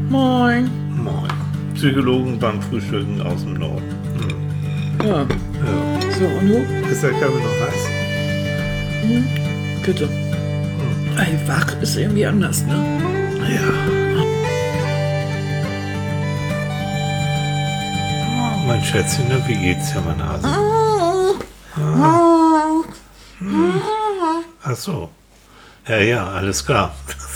Moin. Moin. Psychologen beim Frühstücken aus dem Norden. Ja. Ja. So, und du? Ist der Kaffee noch heiß? Bitte. Ey, wach ist irgendwie anders, ne? Ja. Oh, mein Schätzchen, na, wie geht's dir, meine Hase? Ach so. Ja, alles klar.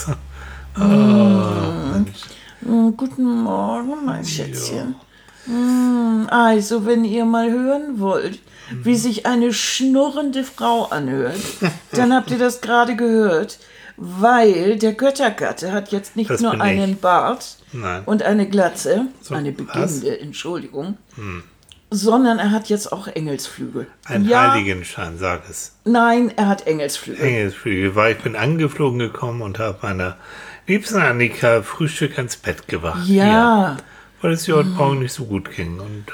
Mensch. Guten Morgen, mein Schätzchen. Also, wenn ihr mal hören wollt, wie sich eine schnurrende Frau anhört, dann habt ihr das gerade gehört, weil der Göttergatte hat jetzt nicht Das nur bin ich. einen Bart Nein. und eine Glatze, So, eine was? beginnende, Entschuldigung, sondern er hat jetzt auch Engelsflügel. Ein Ja, Heiligenschein, sag es. nein, er hat Engelsflügel. Engelsflügel, weil ich bin angeflogen gekommen und habe meiner liebsten Annika Frühstück ans Bett gebracht. Ja. Weil es ihr heute Morgen nicht so gut ging. Und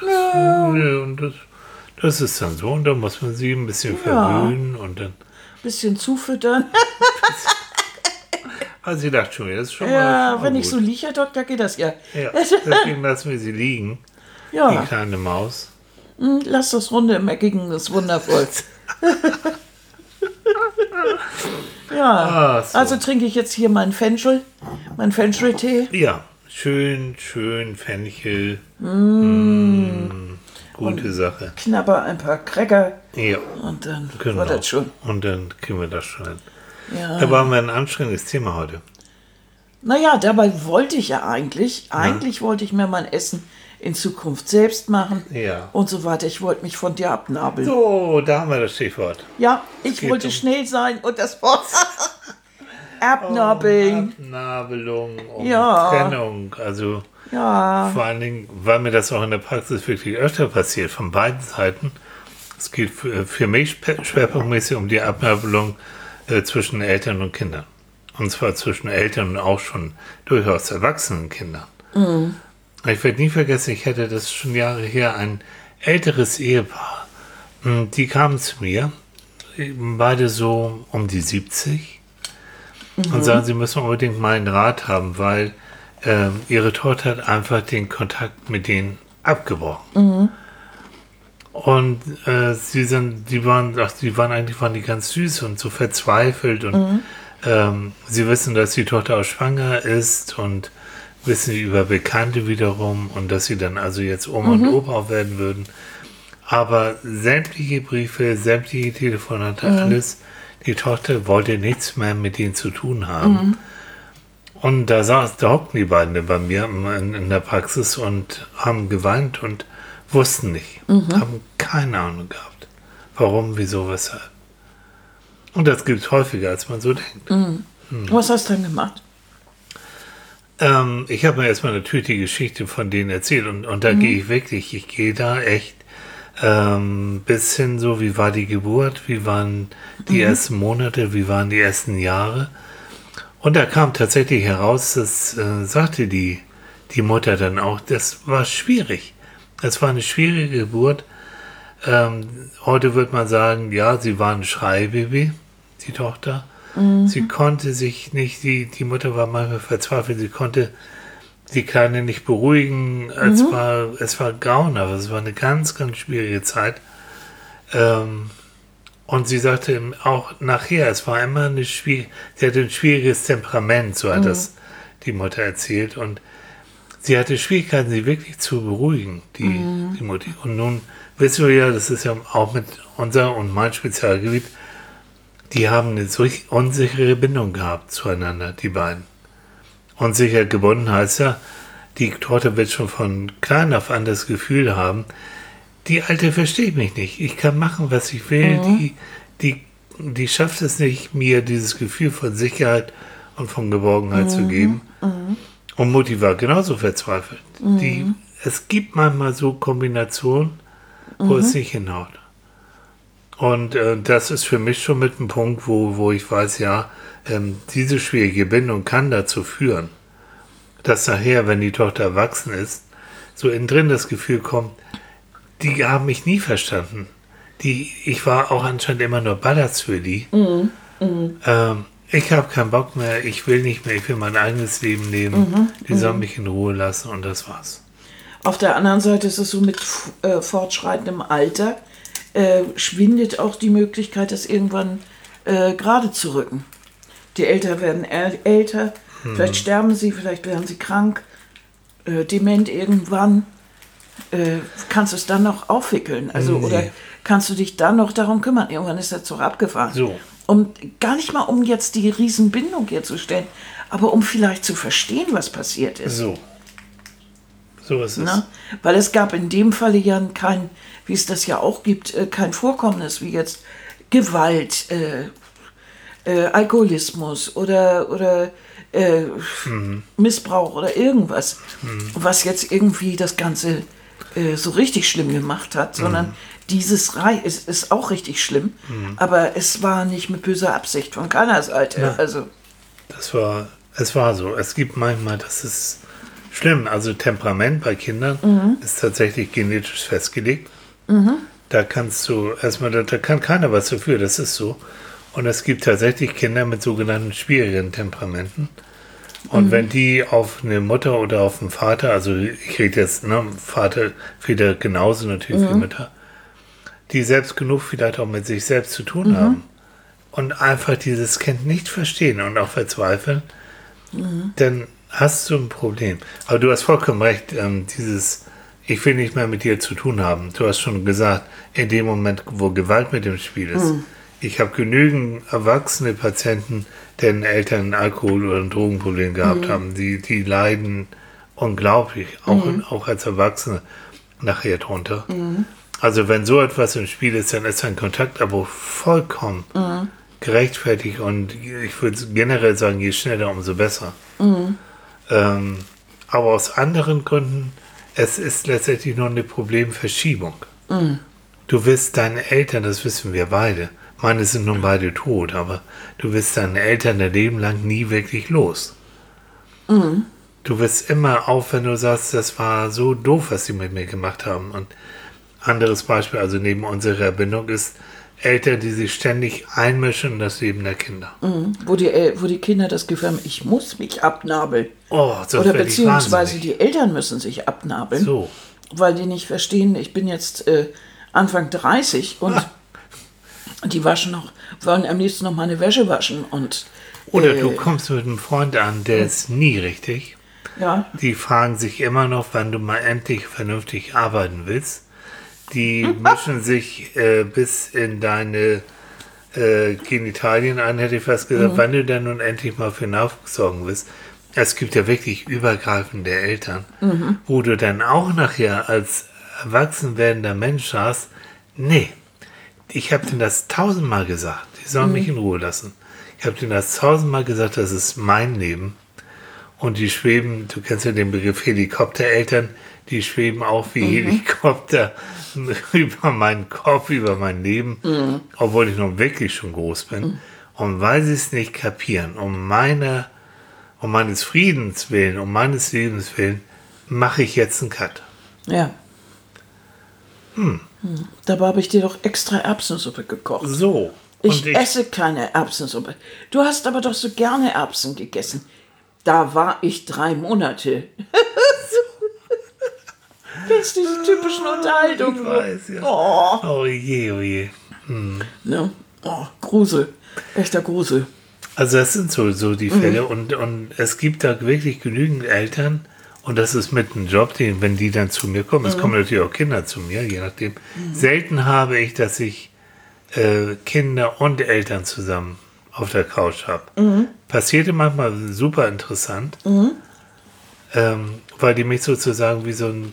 das ist dann so. Und dann muss man sie ein bisschen verwöhnen und dann. Bisschen zufüttern. Also sie dachte schon, das ist schon Ja, mal wenn gut. ich so liege, Herr Doktor, geht das ja. Ja, deswegen lassen wir sie liegen, die Ja, kleine Maus. lass das Runde im Eckigen, das ist wundervoll. Ja, Ah, so. also trinke ich jetzt hier meinen Fencheltee. Ja, schön Fenchel. Gute Sache. Knabber ein paar Cracker Ja, und dann genau. war das schon. Und dann kriegen wir das schon hin. Ja. Aber haben wir ein anstrengendes Thema heute. Naja, dabei wollte ich ja eigentlich wollte ich mir mein Essen in Zukunft selbst machen Ja. und so weiter. Ich wollte mich von dir abnabeln. So, da haben wir das Stichwort. Ja, ich geht wollte um- schnell sein und das Wort abnabeln. Abnabelung, Ja. Trennung. Also Ja, vor allen Dingen, weil mir das auch in der Praxis wirklich öfter passiert, von beiden Seiten. Es geht für mich schwerpunktmäßig um die Abnabelung zwischen Eltern und Kindern. Und zwar zwischen Eltern und auch schon durchaus erwachsenen Kindern. Ich werde nie vergessen, ich hatte das schon Jahre her, ein älteres Ehepaar. Die kamen zu mir, beide so um die 70 und sagen, sie müssen unbedingt meinen Rat haben, weil ihre Tochter hat einfach den Kontakt mit denen abgebrochen. Und die waren die ganz süß und so verzweifelt und sie wissen, dass die Tochter auch schwanger ist und wissen über Bekannte wiederum und dass sie dann also jetzt Oma und Opa werden würden. Aber sämtliche Briefe, sämtliche Telefonate, alles, die Tochter wollte nichts mehr mit denen zu tun haben. Und da hockten die beiden bei mir in der Praxis und haben geweint und wussten nicht, haben keine Ahnung gehabt. Warum, wieso, weshalb. Und das gibt es häufiger, als man so denkt. was hast du denn gemacht? Ich habe mir erstmal natürlich die Geschichte von denen erzählt und da gehe ich gehe da echt bis hin so, wie war die Geburt, wie waren die ersten Monate, wie waren die ersten Jahre. Und da kam tatsächlich heraus, das sagte die Mutter dann auch, das war schwierig. Das war eine schwierige Geburt. Heute würde man sagen, ja, sie war ein Schreibaby, die Tochter. Sie konnte sich nicht, die Mutter war manchmal verzweifelt, sie konnte die Kleine nicht beruhigen. Es war grauenhaft, es war eine ganz, ganz schwierige Zeit. Und sie sagte auch nachher, es war immer sie hatte ein schwieriges Temperament, so hat das die Mutter erzählt. Und sie hatte Schwierigkeiten, sie wirklich zu beruhigen, die Mutter. Und nun wissen wir ja, das ist ja auch mit unser und mein Spezialgebiet, die haben eine solch unsichere Bindung gehabt zueinander, die beiden. Unsicher gebunden heißt ja, die Tochter wird schon von klein auf an das Gefühl haben, die Alte versteht mich nicht. Ich kann machen, was ich will. Die schafft es nicht, mir dieses Gefühl von Sicherheit und von Geborgenheit zu geben. Und Mutti war genauso verzweifelt. Es gibt manchmal so Kombinationen, wo es nicht hinhaut. Und das ist für mich schon mit einem Punkt, wo ich weiß, ja, diese schwierige Bindung kann dazu führen, dass nachher, wenn die Tochter erwachsen ist, so innen drin das Gefühl kommt, die haben mich nie verstanden. Ich war auch anscheinend immer nur Ballast für die. Ich habe keinen Bock mehr, ich will nicht mehr, ich will mein eigenes Leben leben, die sollen mich in Ruhe lassen und das war's. Auf der anderen Seite ist es so, mit fortschreitendem Alter schwindet auch die Möglichkeit, das irgendwann gerade zu rücken. Die Eltern werden älter, vielleicht sterben sie, vielleicht werden sie krank, dement irgendwann. Kannst du es dann noch aufwickeln? Also, oder kannst du dich dann noch darum kümmern? Irgendwann ist der Zug abgefahren. So. Gar nicht mal, um jetzt die Riesenbindung herzustellen, aber um vielleicht zu verstehen, was passiert ist. So ist es. Na? Weil es gab in dem Falle ja kein, wie es das ja auch gibt, kein Vorkommnis wie jetzt Gewalt, Alkoholismus oder Missbrauch oder irgendwas, was jetzt irgendwie das Ganze so richtig schlimm gemacht hat, sondern dieses ist auch richtig schlimm, aber es war nicht mit böser Absicht von keiner Seite. Ja. Also Es war so. Es gibt manchmal, das ist schlimm, also Temperament bei Kindern ist tatsächlich genetisch festgelegt. Da kannst du erstmal, da kann keiner was dafür, das ist so. Und es gibt tatsächlich Kinder mit sogenannten schwierigen Temperamenten. Und wenn die auf eine Mutter oder auf einen Vater, also ich rede jetzt, Vater, Väter genauso natürlich wie Mütter, die selbst genug vielleicht auch mit sich selbst zu tun haben und einfach dieses Kind nicht verstehen und auch verzweifeln, dann hast du ein Problem. Aber du hast vollkommen recht, ich will nicht mehr mit dir zu tun haben. Du hast schon gesagt, in dem Moment, wo Gewalt mit dem Spiel ist. Ich habe genügend erwachsene Patienten, deren Eltern ein Alkohol- oder ein Drogenproblem gehabt haben. Die leiden unglaublich, auch als Erwachsene nachher drunter. Also wenn so etwas im Spiel ist, dann ist ein Kontaktabo vollkommen gerechtfertigt und ich würde generell sagen, je schneller, umso besser. Aber aus anderen Gründen, es ist letztendlich nur eine Problemverschiebung. Du wirst deine Eltern, das wissen wir beide, meine sind nun beide tot, aber du wirst deine Eltern dein Leben lang nie wirklich los. Du wirst immer auf, wenn du sagst, das war so doof, was sie mit mir gemacht haben. Und anderes Beispiel, also neben unserer Bindung, ist Eltern, die sich ständig einmischen in das Leben der Kinder. Wo die Kinder das Gefühl haben, ich muss mich abnabeln. Oh, sonst oder werde ich beziehungsweise wahnsinnig. die Eltern müssen sich abnabeln, So. weil die nicht verstehen, ich bin jetzt Anfang 30 und die wollen am liebsten noch meine Wäsche waschen. Oder du kommst mit einem Freund an, der ist nie richtig. Ja. Die fragen sich immer noch, wann du mal endlich vernünftig arbeiten willst. Die mischen sich bis in deine Genitalien ein, hätte ich fast gesagt, wann du denn nun endlich mal für Nachwuchs sorgen willst. Es gibt ja wirklich übergreifende Eltern, wo du dann auch nachher als erwachsen werdender Mensch sagst, nee, ich habe denen das 1000-mal gesagt, die sollen mich in Ruhe lassen. Ich habe denen das 1000-mal gesagt, das ist mein Leben. Und die schweben, du kennst ja den Begriff Helikoptereltern, die schweben auch wie Helikopter über meinen Kopf, über mein Leben, obwohl ich nun wirklich schon groß bin. Und weil sie es nicht kapieren, um meines Friedens willen, um meines Lebens willen, mache ich jetzt einen Cut. Ja. Dabei habe ich dir doch extra Erbsensuppe gekocht. So. Ich esse keine Erbsensuppe. Du hast aber doch so gerne Erbsen gegessen. Da war ich 3 Monate. Kennst du diese typischen Unterhaltungen? Ich weiß, ja. Oh je, oh je. Ne? Oh, Grusel. Echter Grusel. Also das sind so die Fälle und es gibt da wirklich genügend Eltern und das ist mit einem Job, wenn die dann zu mir kommen, es kommen natürlich auch Kinder zu mir, je nachdem. Selten habe ich, dass ich Kinder und Eltern zusammen auf der Couch habe. Passierte manchmal super interessant, weil die mich sozusagen wie so ein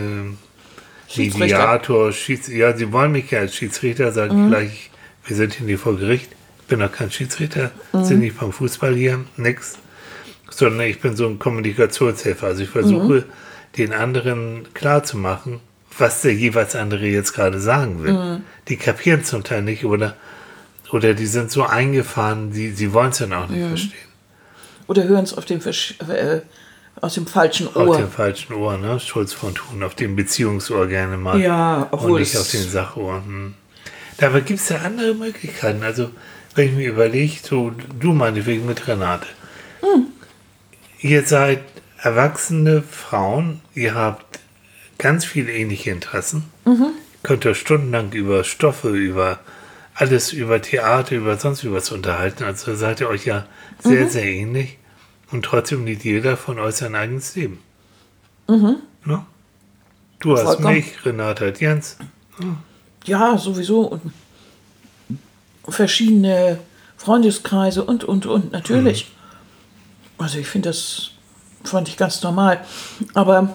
Mediator, sie wollen mich ja als Schiedsrichter, sagen gleich, wir sind hier nicht vor Gericht, ich bin doch kein Schiedsrichter, sind nicht beim Fußball hier, nix, sondern ich bin so ein Kommunikationshelfer. Also ich versuche, den anderen klarzumachen, was der jeweils andere jetzt gerade sagen will. Die kapieren zum Teil nicht oder die sind so eingefahren, sie wollen es dann auch nicht verstehen. Oder hören es aus dem falschen Ohr. Auf dem falschen Ohr, ne? Schulz von Thun, auf dem Beziehungsohr gerne mal. Ja, obwohl und nicht auf den Sachohr. Dabei gibt es ja andere Möglichkeiten. Also wenn ich mir überlege, so, du meinetwegen mit Renate. Ihr seid erwachsene Frauen, ihr habt ganz viele ähnliche Interessen. Könnt ihr stundenlang über Stoffe, über alles, über Theater, über sonst was unterhalten. Also seid ihr euch ja sehr, sehr ähnlich. Und trotzdem liebt jeder von euch sein eigenes Leben. Ne? Du hast Vollkommen. mich, Renate hat Jens. Ja, sowieso. Und verschiedene Freundeskreise und, natürlich. Also ich finde, das fand ich ganz normal. Aber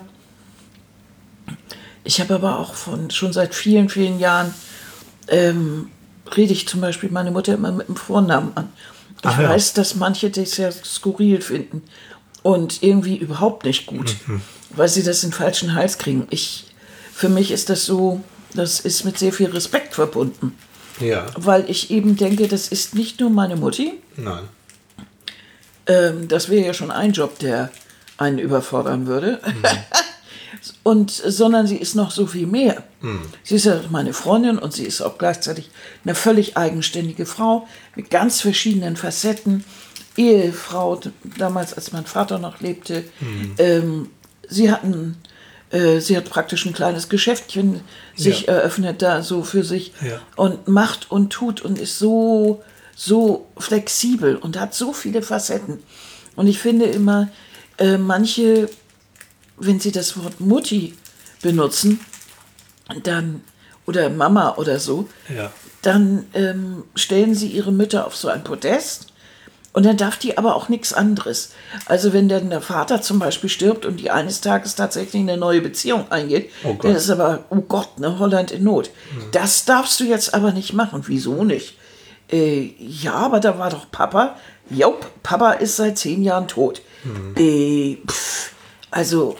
ich habe aber auch schon seit vielen, vielen Jahren, rede ich zum Beispiel meine Mutter immer mit dem Vornamen an. Ich Ach ja. weiß, dass manche das ja skurril finden und irgendwie überhaupt nicht gut, weil sie das in den falschen Hals kriegen. Für mich ist das so, das ist mit sehr viel Respekt verbunden. Ja. Weil ich eben denke, das ist nicht nur meine Mutti. Nein. Das wäre ja schon ein Job, der einen überfordern würde. Sondern sie ist noch so viel mehr. Sie ist ja meine Freundin und sie ist auch gleichzeitig eine völlig eigenständige Frau mit ganz verschiedenen Facetten. Ehefrau, damals als mein Vater noch lebte. Sie hat praktisch ein kleines Geschäftchen sich eröffnet da so für sich und macht und tut und ist so flexibel und hat so viele Facetten. Und ich finde immer, manche, wenn sie das Wort Mutti benutzen, dann, oder Mama oder so, dann stellen sie ihre Mütter auf so ein Podest. Und dann darf die aber auch nichts anderes. Also wenn dann der Vater zum Beispiel stirbt und die eines Tages tatsächlich eine neue Beziehung eingeht, dann ist aber, oh Gott, ne, Holland in Not. Das darfst du jetzt aber nicht machen. Wieso nicht? Ja, aber da war doch Papa. Jop, Papa ist seit 10 Jahren tot. Also,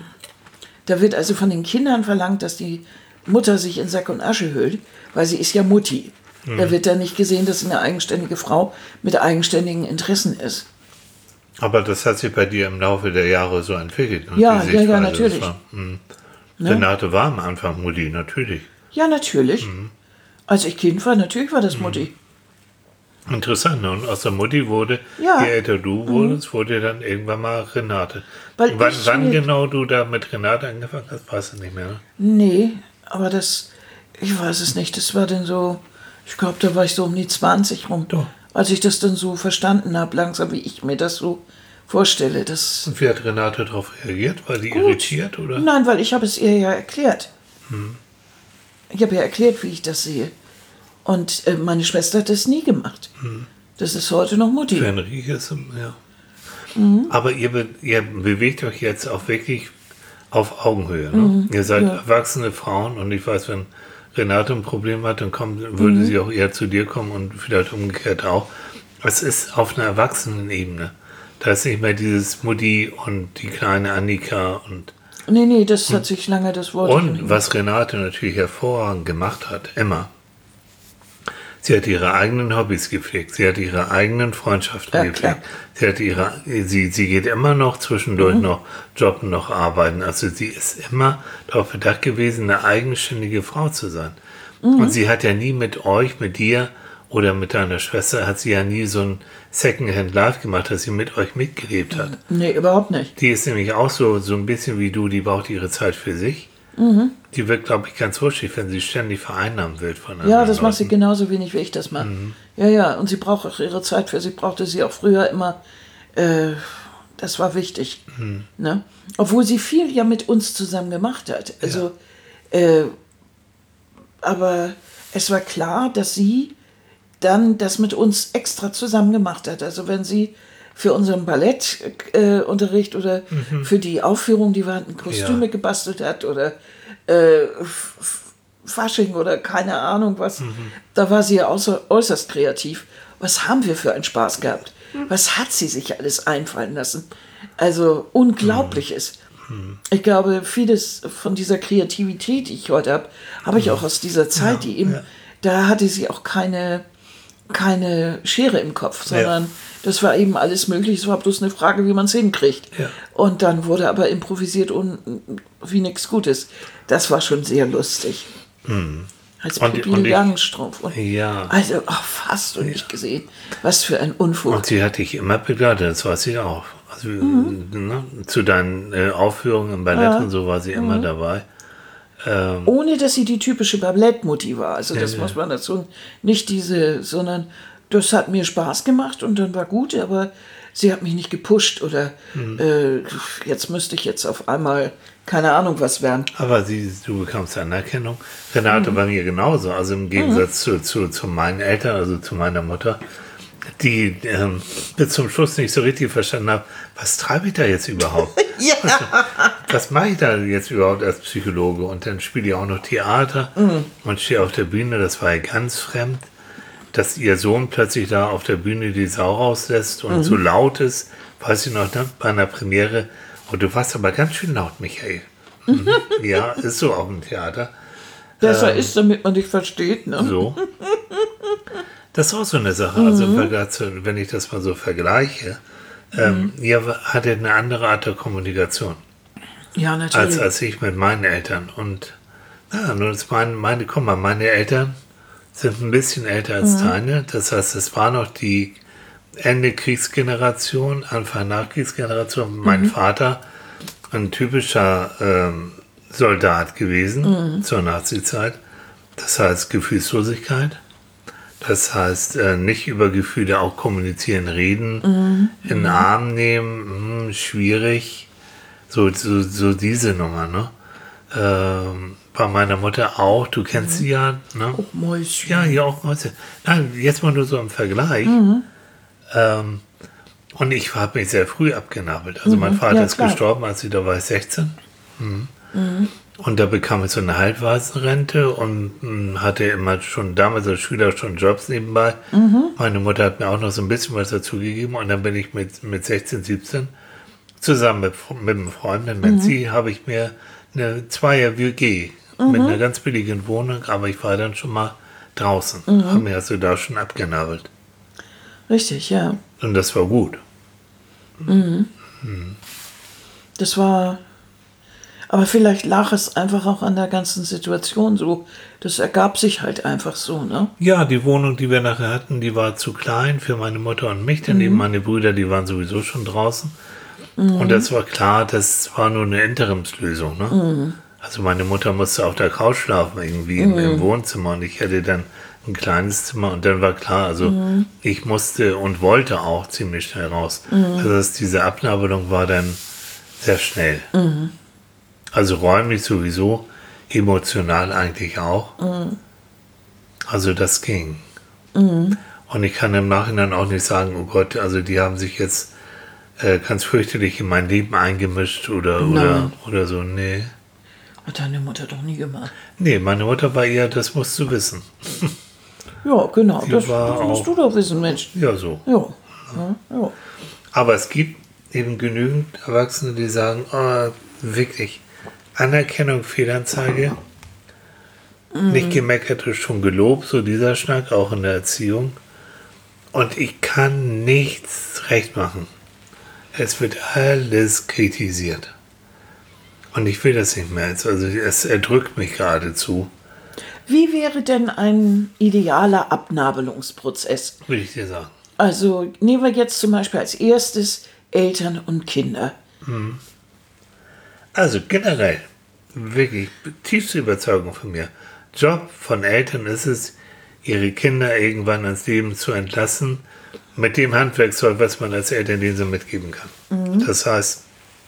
da wird also von den Kindern verlangt, dass die Mutter sich in Sack und Asche hüllt, weil sie ist ja Mutti. Da wird dann nicht gesehen, dass sie eine eigenständige Frau mit eigenständigen Interessen ist. Aber das hat sich bei dir im Laufe der Jahre so entwickelt. Ne? Ja, Die Sichtweise, ja, natürlich. Das war, Renate war am Anfang Mutti, natürlich. Ja, natürlich. Als ich Kind war, natürlich war das Mutti. Interessant, ne? Und aus der Mutti wurde, Ja. je älter du wurdest, wurde dann irgendwann mal Renate. Weil Und wann ich- genau du da mit Renate angefangen hast, weißt du nicht mehr, ne? Nee, aber ich weiß es nicht, das war dann so, ich glaube, da war ich so um die 20 rum, Doch. als ich das dann so verstanden habe, langsam, wie ich mir das so vorstelle. Und wie hat Renate darauf reagiert? War die irritiert, oder? Nein, weil ich habe es ihr ja erklärt. Ich habe ja erklärt, wie ich das sehe. Und meine Schwester hat das nie gemacht. Das ist heute noch Mutti. Für Enrique ist ja. Aber ihr bewegt euch jetzt auch wirklich auf Augenhöhe. Ne? Ihr seid erwachsene Frauen und ich weiß, wenn Renate ein Problem hat, dann würde sie auch eher zu dir kommen und vielleicht umgekehrt auch. Es ist auf einer Erwachsenenebene. Da ist nicht mehr dieses Mutti und die kleine Annika und Nee, das hat sich lange das Wort. Und was Renate natürlich hervorragend gemacht hat, immer, sie hat ihre eigenen Hobbys gepflegt, sie hat ihre eigenen Freundschaften gepflegt, sie geht immer noch zwischendurch noch jobben, noch arbeiten, also sie ist immer darauf bedacht gewesen, eine eigenständige Frau zu sein. Und sie hat ja nie mit euch, mit dir oder mit deiner Schwester, hat sie ja nie so ein Secondhand Life gemacht, dass sie mit euch mitgelebt hat. Nee, überhaupt nicht. Die ist nämlich auch so ein bisschen wie du, die braucht ihre Zeit für sich. Die wird, glaube ich, ganz wuschig, wenn sie ständig vereinnahmt wird von anderen Ja, das macht sie Leuten. genauso wenig, wie ich das mache. Ja, und sie braucht auch ihre Zeit für sie, brauchte sie auch früher immer, das war wichtig. Ne? Obwohl sie viel ja mit uns zusammen gemacht hat. Also, aber es war klar, dass sie dann das mit uns extra zusammen gemacht hat. Also wenn sie für unseren Ballettunterricht oder für die Aufführung, die wir hatten, Kostüme gebastelt hat oder Fasching oder keine Ahnung was, da war sie ja äußerst kreativ. Was haben wir für einen Spaß gehabt? Was hat sie sich alles einfallen lassen? Also Unglaubliches. Ich glaube, vieles von dieser Kreativität, die ich heute habe ich auch aus dieser Zeit, die eben, da hatte sie auch keine Schere im Kopf, sondern das war eben alles möglich. Es war bloß eine Frage, wie man es hinkriegt. Ja. Und dann wurde aber improvisiert und wie nichts Gutes. Das war schon sehr lustig. Als Und Pippi Langstrumpf. Und ja. also, hast du nicht gesehen. Was für ein Unfug. Und sie hat dich immer begleitet, das weiß ich auch. Also, ne, zu deinen Aufführungen im Ballett und so war sie immer dabei. Ohne, dass sie die typische Ballettmutti war. Also das muss man dazu nicht sondern das hat mir Spaß gemacht und dann war gut, aber sie hat mich nicht gepusht oder jetzt müsste ich jetzt auf einmal keine Ahnung was werden. Aber du bekamst Anerkennung. Renate bei mir genauso, also im Gegensatz zu meinen Eltern, also zu meiner Mutter, die bis zum Schluss nicht so richtig verstanden haben, was treibe ich da jetzt überhaupt? Ja. Was mache ich da jetzt überhaupt als Psychologe? Und dann spiele ich auch noch Theater und stehe auf der Bühne, das war ja ganz fremd, dass ihr Sohn plötzlich da auf der Bühne die Sau rauslässt und so laut ist, weiß ich noch, ne, bei einer Premiere. Und du warst aber ganz schön laut, Michael. Ja, ist so auch im Theater. Besser ist, damit man dich versteht, ne? So. Das ist auch so eine Sache. Also im Vergleich zu, wenn ich das mal so vergleiche, ihr hattet eine andere Art der Kommunikation Ja, natürlich. als ich mit meinen Eltern. Und ja, nur das guck mal, meine Eltern sind ein bisschen älter als deine. Das heißt, es war noch die Ende Kriegsgeneration, Anfang Nachkriegsgeneration. Mein Vater, ein typischer Soldat gewesen zur Nazizeit. Das heißt Gefühlslosigkeit. Das heißt, nicht über Gefühle auch kommunizieren, reden, in den Arm nehmen, schwierig. So diese Nummer, ne? Bei meiner Mutter auch, du kennst sie ja, ne? Oh, Mäuschen. Ja, auch Mäuschen. Nein, jetzt mal nur so im Vergleich. Und ich habe mich sehr früh abgenabelt. Also mein Vater ist gestorben, da war ich 16. Und da bekam ich so eine Halbwaisenrente und hatte immer schon damals als Schüler schon Jobs nebenbei. Meine Mutter hat mir auch noch so ein bisschen was dazu gegeben und dann bin ich mit 16, 17 zusammen mit einem Freund, mit Menzi, habe ich mir eine 2er-WG mit einer ganz billigen Wohnung, aber ich war dann schon mal draußen, habe mir also da schon abgenabelt. Richtig, ja. Und das war gut. Das war... Aber vielleicht lag es einfach auch an der ganzen Situation so. Das ergab sich halt einfach so, ne? Ja, die Wohnung, die wir nachher hatten, die war zu klein für meine Mutter und mich. Denn eben meine Brüder, die waren sowieso schon draußen. Und das war klar, das war nur eine Interimslösung, ne? Also meine Mutter musste auf der Couch schlafen, irgendwie im Wohnzimmer. Und ich hatte dann ein kleines Zimmer. Und dann war klar, also ich musste und wollte auch ziemlich schnell raus. Also diese Abnabelung war dann sehr schnell. Also räumlich sowieso, emotional eigentlich auch. Also das ging. Und ich kann im Nachhinein auch nicht sagen, oh Gott, also die haben sich jetzt ganz fürchterlich in mein Leben eingemischt oder so. Nee. Hat deine Mutter doch nie gemacht. Nee, meine Mutter war eher, das musst du wissen. Ja, genau. Die Das war musst du doch wissen, Mensch. Ja, so. Ja. Ja. Aber es gibt eben genügend Erwachsene, die sagen, oh, wirklich, Anerkennung, Fehlanzeige, nicht gemeckert, ist schon gelobt, so dieser Schnack, auch in der Erziehung. Und ich kann nichts recht machen. Es wird alles kritisiert. Und ich will das nicht mehr. Also es erdrückt mich geradezu. Wie wäre denn ein idealer Abnabelungsprozess? Würde ich dir sagen. Also nehmen wir jetzt zum Beispiel als erstes Eltern und Kinder. Also generell, wirklich tiefste Überzeugung von mir. Job von Eltern ist es, ihre Kinder irgendwann ans Leben zu entlassen, mit dem Handwerkszeug, was man als Eltern denen so mitgeben kann. Das heißt,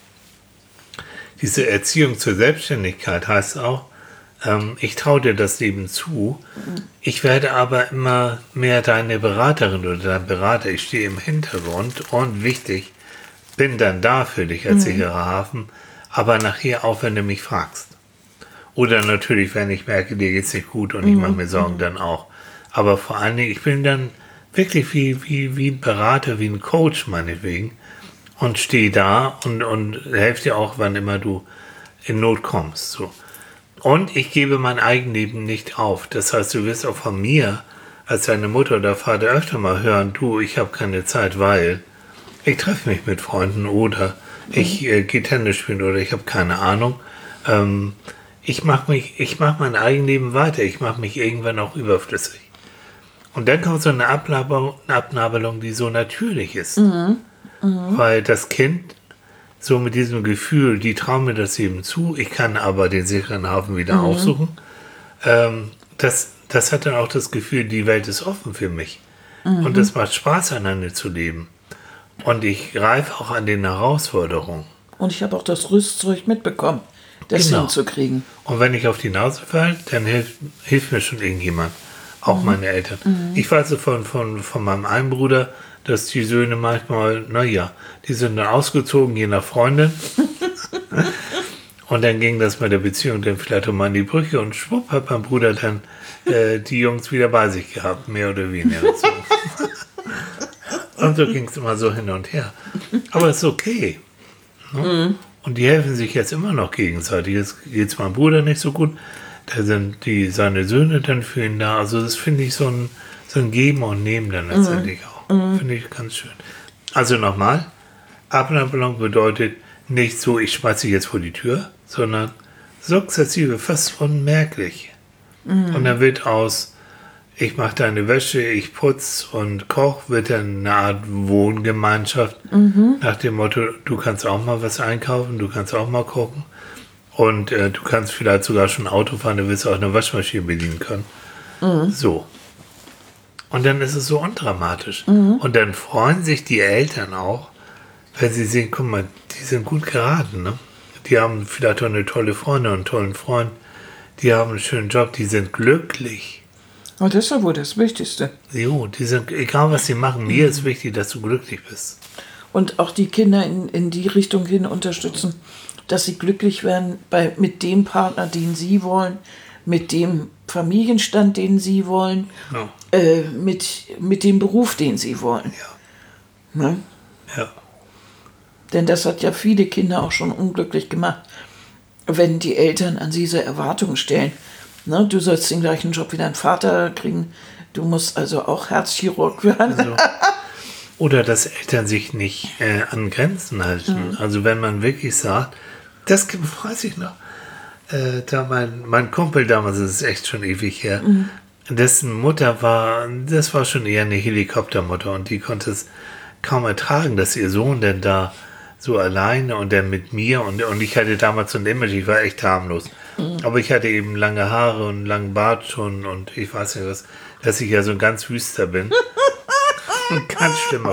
diese Erziehung zur Selbstständigkeit heißt auch, ich traue dir das Leben zu, ich werde aber immer mehr deine Beraterin oder dein Berater, ich stehe im Hintergrund und wichtig, bin dann da für dich als sicherer Hafen, aber nachher auch, wenn du mich fragst. Oder natürlich, wenn ich merke, dir geht's nicht gut und ich mache mir Sorgen, dann auch. Aber vor allen Dingen, ich bin dann wirklich wie ein Berater, wie ein Coach meinetwegen und stehe da und helfe dir auch, wann immer du in Not kommst. So. Und ich gebe mein Eigenleben nicht auf. Das heißt, du wirst auch von mir als deine Mutter oder Vater öfter mal hören, du, ich habe keine Zeit, weil ich treffe mich mit Freunden oder ich gehe Tennis spielen oder ich habe keine Ahnung. ich mach mein Eigenleben weiter, ich mache mich irgendwann auch überflüssig. Und dann kommt so eine Abnabelung, die so natürlich ist. Weil das Kind so mit diesem Gefühl, die trauen mir das eben zu, ich kann aber den sicheren Hafen wieder aufsuchen, das hat dann auch das Gefühl, die Welt ist offen für mich. Und es macht Spaß, einander zu leben. Und ich greife auch an den Herausforderungen. Und ich habe auch das Rüstzeug mitbekommen, das hinzukriegen. Und wenn ich auf die Nase falle, dann hilft mir schon irgendjemand. Auch meine Eltern. Ich weiß von meinem einen Bruder, dass die Söhne manchmal, die sind dann ausgezogen, je nach Freundin. Und dann ging das mit der Beziehung dann vielleicht mal in die Brüche und schwupp hat mein Bruder dann die Jungs wieder bei sich gehabt, mehr oder weniger. So. Und so ging es immer so hin und her. Aber es ist okay. Ne? Und die helfen sich jetzt immer noch gegenseitig. Jetzt geht es meinem Bruder nicht so gut. Da sind seine Söhne dann für ihn da. Also das finde ich so ein Geben und Nehmen dann letztendlich auch. Finde ich ganz schön. Also nochmal, Abnabelung bedeutet nicht so, ich schmeiße dich jetzt vor die Tür, sondern sukzessive, fast unmerklich. Und dann wird aus, ich mache deine Wäsche, ich putz und koch, wird dann eine Art Wohngemeinschaft. Nach dem Motto, du kannst auch mal was einkaufen, du kannst auch mal kochen. Und du kannst vielleicht sogar schon Auto fahren, du willst auch eine Waschmaschine bedienen können. So. Und dann ist es so undramatisch. Und dann freuen sich die Eltern auch, wenn sie sehen, guck mal, die sind gut geraten. Ne? Die haben vielleicht auch eine tolle Freundin und einen tollen Freund. Die haben einen schönen Job, die sind glücklich. Oh, das ist ja wohl das Wichtigste. Jo, die sind, egal was sie machen, mir ist wichtig, dass du glücklich bist. Und auch die Kinder in die Richtung hin unterstützen, dass sie glücklich werden mit dem Partner, den sie wollen, mit dem Familienstand, den sie wollen, mit dem Beruf, den sie wollen. Ja. Ne? Ja. Denn das hat ja viele Kinder auch schon unglücklich gemacht, wenn die Eltern an diese Erwartungen stellen. Ne? Du sollst den gleichen Job wie dein Vater kriegen, du musst also auch Herzchirurg werden. Also, oder dass Eltern sich nicht an Grenzen halten. Also wenn man wirklich sagt, das weiß ich noch, da mein Kumpel damals, das ist echt schon ewig her, dessen Mutter das war schon eher eine Helikoptermutter und die konnte es kaum ertragen, dass ihr Sohn denn da so alleine und dann mit mir und ich hatte damals so ein Image, ich war echt harmlos. Aber ich hatte eben lange Haare und einen langen Bart schon und ich weiß nicht was, dass ich ja so ein ganz Wüster bin. Ein ganz schlimmer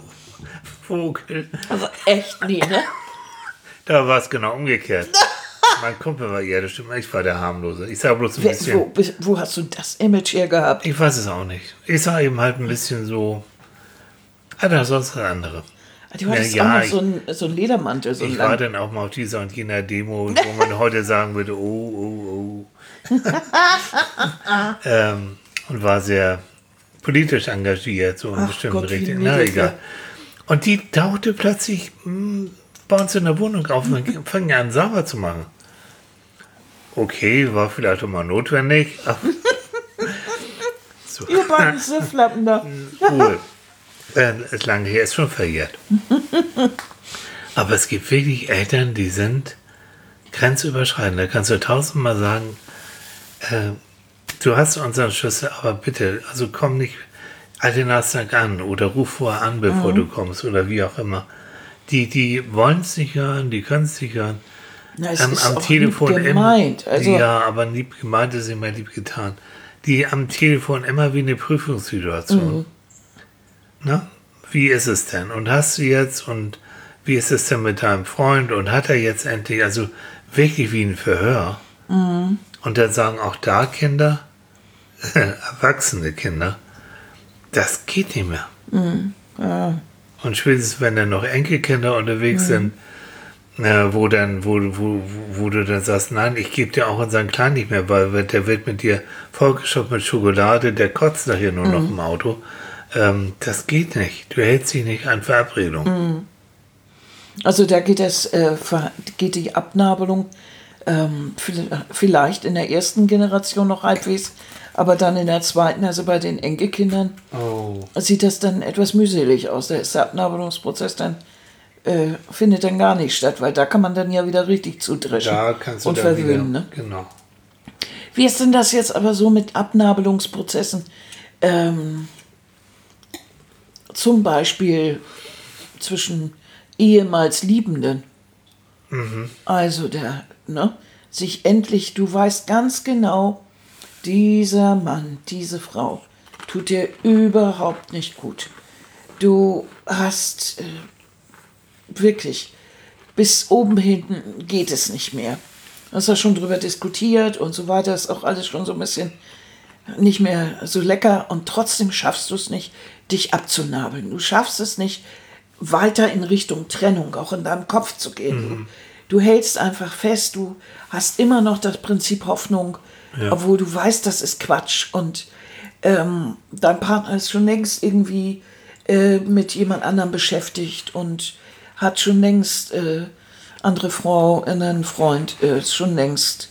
Vogel. Also echt nie, ne? Da war es genau umgekehrt. Mein Kumpel war eher, das stimmt, ich war der Harmlose. Ich sah bloß ein bisschen... Wo hast du das Image her gehabt? Ich weiß es auch nicht. Ich sah eben halt ein bisschen so... Alter, sonst eine andere. Du hattest auch noch so einen Ledermantel. Ich war dann auch mal auf dieser und jener Demo, wo man heute sagen würde, oh. Und war sehr politisch engagiert, so in bestimmten Richtungen. Na, egal. Und die tauchte plötzlich bei uns in der Wohnung auf und fing an, sauber zu machen. Okay, war vielleicht auch mal notwendig. So. Ihr beiden Sifflappen da. Cool. Ist lange her, ist schon verjährt. Aber es gibt wirklich Eltern, die sind grenzüberschreitend. Da kannst du tausendmal sagen, du hast unseren Schlüssel, aber bitte, also komm nicht alte Donnerstag an oder ruf vorher an, bevor du kommst oder wie auch immer. Die wollen es nicht hören, die können es nicht hören. Na, es am ist auch Telefon lieb gemeint. Also, ja, aber lieb gemeint ist immer lieb getan. Die am Telefon immer wie eine Prüfungssituation. Na, wie ist es denn? Und hast du jetzt und wie ist es denn mit deinem Freund und hat er jetzt endlich, also wirklich wie ein Verhör. Und dann sagen auch da Kinder, erwachsene Kinder, das geht nicht mehr. ja. Und spätestens, wenn dann noch Enkelkinder unterwegs sind, wo du dann sagst, nein, ich gebe dir auch unseren Kleinen nicht mehr, weil der wird mit dir vollgestopft mit Schokolade, der kotzt nachher nur noch im Auto. Das geht nicht. Du hältst dich nicht an Verabredung. Also da geht die Abnabelung vielleicht in der ersten Generation noch halbwegs, aber dann in der zweiten, also bei den Enkelkindern, sieht das dann etwas mühselig aus. Da ist der Abnabelungsprozess dann findet dann gar nicht statt, weil da kann man dann ja wieder richtig zudreschen Da kannst du und dann verwöhnen. wieder, Ne? genau. Wie ist denn das jetzt aber so mit Abnabelungsprozessen? Zum Beispiel zwischen ehemals Liebenden. Also sich endlich, du weißt ganz genau, dieser Mann, diese Frau tut dir überhaupt nicht gut. Du hast wirklich, bis oben hin geht es nicht mehr. Du hast ja schon drüber diskutiert und so weiter, ist auch alles schon so ein bisschen nicht mehr so lecker und trotzdem schaffst du es nicht, dich abzunabeln. Du schaffst es nicht, weiter in Richtung Trennung, auch in deinem Kopf zu gehen. Du hältst einfach fest, du hast immer noch das Prinzip Hoffnung, obwohl du weißt, das ist Quatsch und dein Partner ist schon längst irgendwie mit jemand anderem beschäftigt und hat schon längst andere Frau, einen Freund, schon längst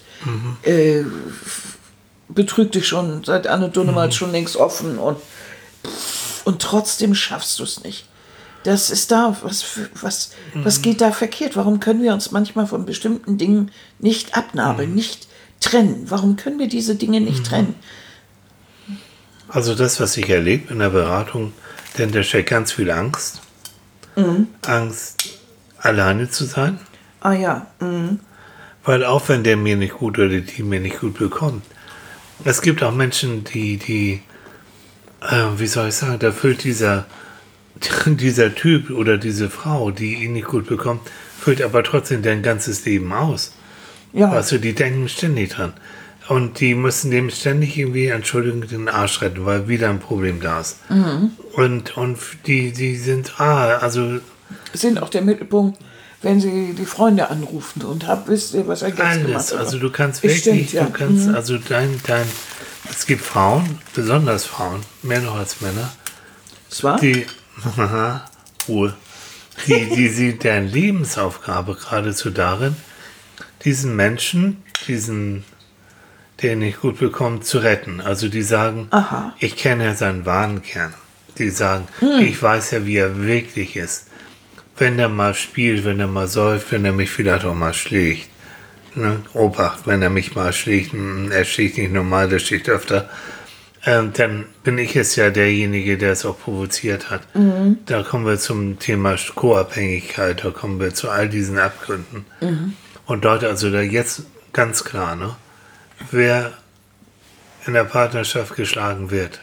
betrügt dich schon seit Anno Dunnemal schon längst offen und trotzdem schaffst du es nicht. Das ist da, was geht da verkehrt? Warum können wir uns manchmal von bestimmten Dingen nicht abnabeln, nicht trennen? Warum können wir diese Dinge nicht trennen? Also das, was ich erlebe in der Beratung, denn da steckt ganz viel Angst. Angst, alleine zu sein. Ah ja. Weil auch wenn der mir nicht gut oder die mir nicht gut bekommt, es gibt auch Menschen, die wie soll ich sagen, da füllt dieser Typ oder diese Frau, die ihn nicht gut bekommt, füllt aber trotzdem dein ganzes Leben aus. Ja. Also die denken ständig dran. Und die müssen dem ständig irgendwie, Entschuldigung, den Arsch retten, weil wieder ein Problem da ist. Und die sind, Sind auch der Mittelpunkt, wenn sie die Freunde anrufen und wisst ihr, was er jetzt gemacht hat. Also du kannst Stimmt, wirklich, ja. du kannst, also es gibt Frauen, besonders Frauen, mehr noch als Männer, Das war? Ruhe, die sieht deren Lebensaufgabe geradezu darin, diesen Menschen, der ihn nicht gut bekommt, zu retten. Also die sagen, ich kenne ja seinen wahren Kern. Die sagen, ich weiß ja, wie er wirklich ist. Wenn er mal spielt, wenn er mal säuft, wenn er mich vielleicht auch mal schlägt. Ne? Obacht, wenn er mich mal schlägt, er schlägt nicht normal, der schlägt öfter. Dann bin ich es ja derjenige, der es auch provoziert hat. Da kommen wir zum Thema Co-Abhängigkeit, da kommen wir zu all diesen Abgründen. Und Leute, also da jetzt ganz klar, ne? Wer in der Partnerschaft geschlagen wird,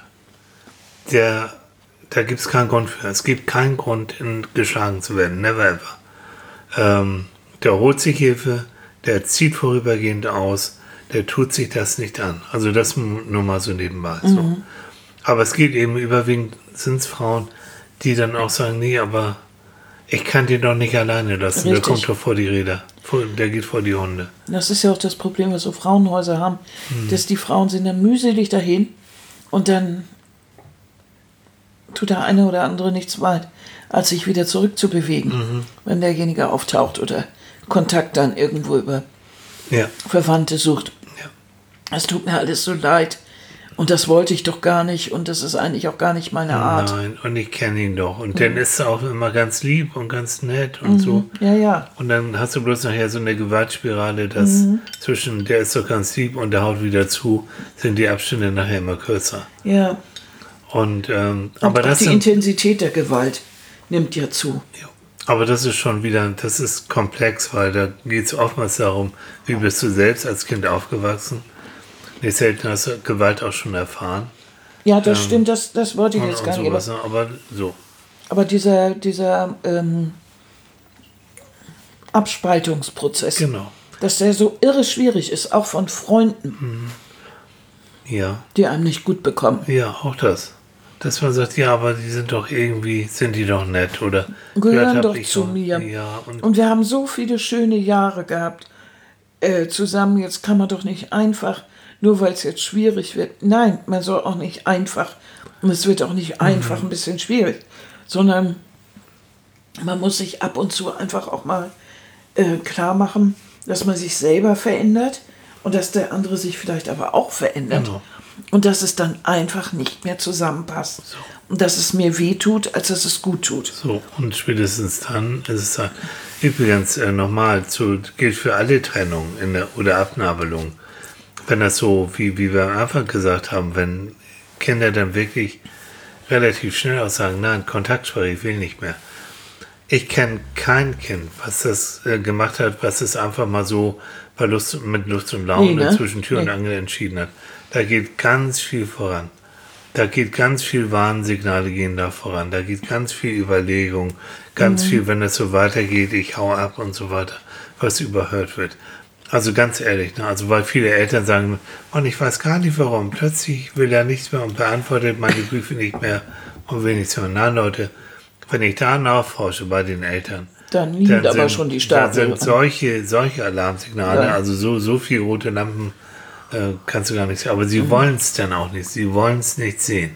da gibt es keinen Grund für. Es gibt keinen Grund, geschlagen zu werden. Never ever. Der holt sich Hilfe, der zieht vorübergehend aus, der tut sich das nicht an. Also das nur mal so nebenbei. So. Aber es geht eben überwiegend, sind es Frauen, die dann auch sagen, nee, aber ich kann den doch nicht alleine lassen. Richtig. Der kommt doch vor die Räder. Der geht vor die Hunde. Das ist ja auch das Problem, was so Frauenhäuser haben, dass die Frauen sind dann mühselig dahin und dann tut der eine oder andere nichts weit, als sich wieder zurückzubewegen, wenn derjenige auftaucht oder Kontakt dann irgendwo über Verwandte sucht. Ja. Es tut mir alles so leid und das wollte ich doch gar nicht und das ist eigentlich auch gar nicht meine Art. Nein, und ich kenne ihn doch. Und dann ist er auch immer ganz lieb und ganz nett und so. Ja, ja. Und dann hast du bloß nachher so eine Gewaltspirale, dass zwischen der ist doch ganz lieb und der haut wieder zu, sind die Abstände nachher immer kürzer. Ja. Und, aber auch die Intensität der Gewalt nimmt ja zu. Ja. Aber das ist schon wieder, das ist komplex, weil da geht es oftmals darum, wie bist du selbst als Kind aufgewachsen. Nicht selten hast du Gewalt auch schon erfahren. Ja, das stimmt, das wollte ich jetzt gar nicht. Sowas, aber so. Aber dieser Abspaltungsprozess, Genau. dass der so irre schwierig ist, auch von Freunden, Ja. die einem nicht gut bekommen. Ja, auch das. Dass man sagt, ja, aber die sind doch irgendwie, sind die doch nett oder Gehören doch zu mir. Ja, und wir haben so viele schöne Jahre gehabt zusammen. Jetzt kann man doch nicht einfach, nur weil es jetzt schwierig wird. Nein, man soll auch nicht einfach, und es wird auch nicht einfach ein bisschen schwierig, sondern man muss sich ab und zu einfach auch mal klar machen, dass man sich selber verändert und dass der andere sich vielleicht aber auch verändert. Genau. Und dass es dann einfach nicht mehr zusammenpasst. So. dass es mir weh tut, als dass es gut tut. So, und spätestens dann ist es dann, übrigens nochmal, gilt für alle Trennungen oder Abnabelung. Wenn das so, wie wir am Anfang gesagt haben, wenn Kinder dann wirklich relativ schnell auch sagen, nein, Kontaktsperre, ich will nicht mehr. Ich kenne kein Kind, was das gemacht hat, was es einfach mal so mit Lust und Laune zwischen Tür und Angel entschieden hat. Da geht ganz viel voran. Da geht ganz viel Warnsignale gehen da voran. Da geht ganz viel Überlegung, ganz viel, wenn es so weitergeht, ich hau ab und so weiter, was überhört wird. Also ganz ehrlich, ne? Also weil viele Eltern sagen, und ich weiß gar nicht warum, plötzlich will er nichts mehr und beantwortet meine Briefe nicht mehr und will nichts mehr. Na Leute, wenn ich da nachforsche bei den Eltern, dann liegen aber schon die Stapel. Da sind solche Alarmsignale, also so viel rote Lampen kannst du gar nicht sehen. Aber sie wollen es dann auch nicht. Sie wollen es nicht sehen.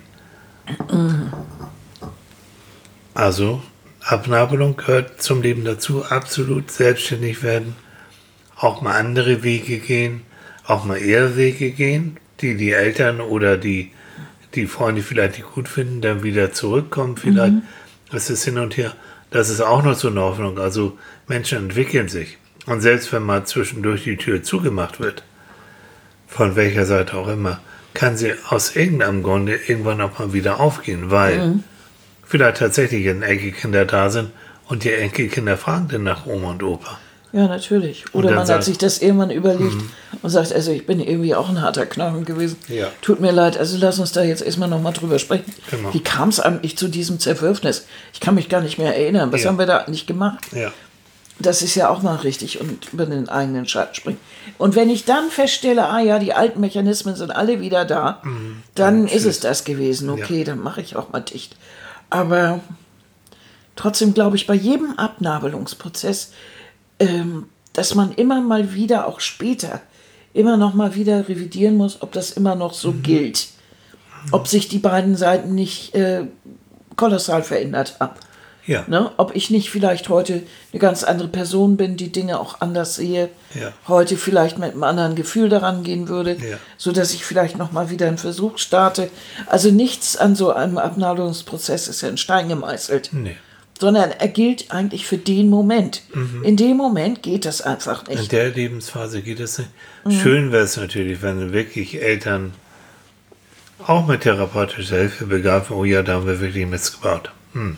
Also, Abnabelung gehört zum Leben dazu. Absolut selbstständig werden. Auch mal andere Wege gehen. Auch mal eher Wege gehen, die Eltern oder die Freunde vielleicht nicht gut finden, dann wieder zurückkommen vielleicht. Das ist hin und her. Das ist auch noch so eine Hoffnung. Also, Menschen entwickeln sich. Und selbst wenn mal zwischendurch die Tür zugemacht wird, von welcher Seite auch immer, kann sie aus irgendeinem Grunde irgendwann auch mal wieder aufgehen, weil vielleicht tatsächlich Enkelkinder da sind und die Enkelkinder fragen dann nach Oma und Opa. Ja, natürlich. Oder man hat sich das irgendwann überlegt und sagt, also ich bin irgendwie auch ein harter Knochen gewesen. Ja. Tut mir leid, also lass uns da jetzt erstmal nochmal drüber sprechen. Genau. Wie kam es eigentlich zu diesem Zerwürfnis? Ich kann mich gar nicht mehr erinnern. Was haben wir da eigentlich gemacht? Ja. Das ist ja auch mal richtig und über den eigenen Schatten springen. Und wenn ich dann feststelle, die alten Mechanismen sind alle wieder da, dann ist es das gewesen. Okay, dann mache ich auch mal dicht. Aber trotzdem glaube ich bei jedem Abnabelungsprozess, dass man immer mal wieder, auch später, immer noch mal wieder revidieren muss, ob das immer noch so gilt. Ob sich die beiden Seiten nicht kolossal verändert haben. Ja. Ne? Ob ich nicht vielleicht heute eine ganz andere Person bin, die Dinge auch anders sehe, Ja. heute vielleicht mit einem anderen Gefühl daran gehen würde, Ja. sodass ich vielleicht nochmal wieder einen Versuch starte. Also nichts an so einem Abnabelungsprozess ist ja in Stein gemeißelt, Nee. sondern er gilt eigentlich für den Moment. In dem Moment geht das einfach In nicht. der Lebensphase geht es nicht. Schön wäre es natürlich, wenn wirklich Eltern auch mit therapeutischer Hilfe begabt, oh ja, da haben wir wirklich Mist gebaut.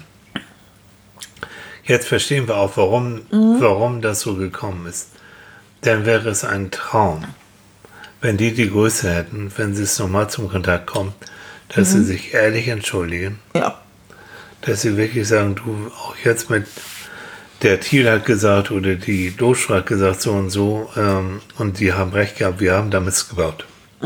Jetzt verstehen wir auch, warum das so gekommen ist. Dann wäre es ein Traum, wenn die Größe hätten, wenn sie es nochmal zum Kontakt kommen, dass sie sich ehrlich entschuldigen, Ja. dass sie wirklich sagen, du, auch jetzt mit der Thiel hat gesagt oder die Doschra hat gesagt so und die haben recht gehabt, wir haben da Mist gebaut.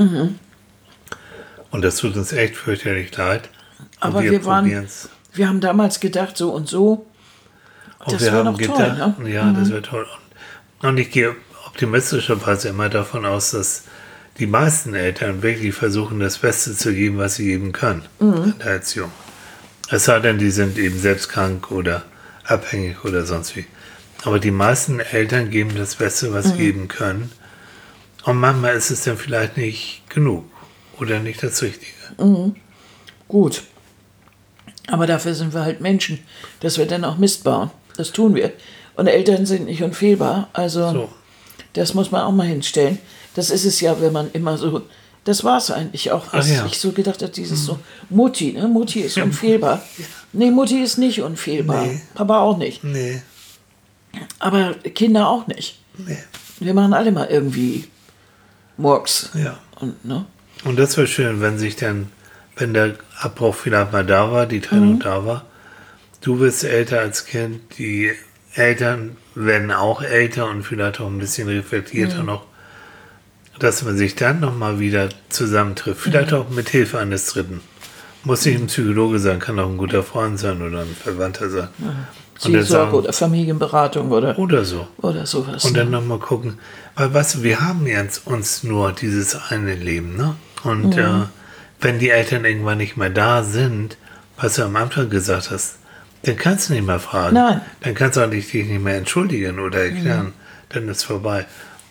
Und das tut uns echt fürchterlich leid. Und Aber wir probieren's. haben damals gedacht, so und so. Und Das wir wäre haben noch gedacht, toll, ne? ja, das wäre toll. Und ich gehe optimistischerweise immer davon aus, dass die meisten Eltern wirklich versuchen, das Beste zu geben, was sie geben können in der Erziehung. Es sei denn, die sind eben selbst krank oder abhängig oder sonst wie. Aber die meisten Eltern geben das Beste, was sie geben können. Und manchmal ist es dann vielleicht nicht genug oder nicht das Richtige. Gut. Aber dafür sind wir halt Menschen, dass wir dann auch Mist bauen. Das tun wir. Und Eltern sind nicht unfehlbar. Also So. das muss man auch mal hinstellen. Das ist es ja, wenn man immer so... Das war es eigentlich auch, was ich so gedacht habe, dieses so... Mutti, ne? Mutti ist unfehlbar. Nee, Mutti ist nicht unfehlbar. Nee. Papa auch nicht. Nee, Aber Kinder auch nicht. nee. Wir machen alle mal irgendwie Murks. Ja. Und, ne? Und das wäre schön, wenn der Abbruch vielleicht mal da war, die Trennung da war. Du bist älter als Kind, die Eltern werden auch älter und vielleicht auch ein bisschen reflektierter noch, dass man sich dann nochmal wieder zusammentrifft. Vielleicht auch mit Hilfe eines Dritten. Muss nicht ein Psychologe sein, kann auch ein guter Freund sein oder ein Verwandter sein. Und dann Seelsorge oder Familienberatung oder so. sowas. Und ne? dann nochmal gucken, weil weißt du, wir haben jetzt uns nur dieses eine Leben, ne? Und wenn die Eltern irgendwann nicht mehr da sind, was du am Anfang gesagt hast, dann kannst du nicht mehr fragen. Nein. Dann kannst du auch dich nicht mehr entschuldigen oder erklären. Dann ist es vorbei.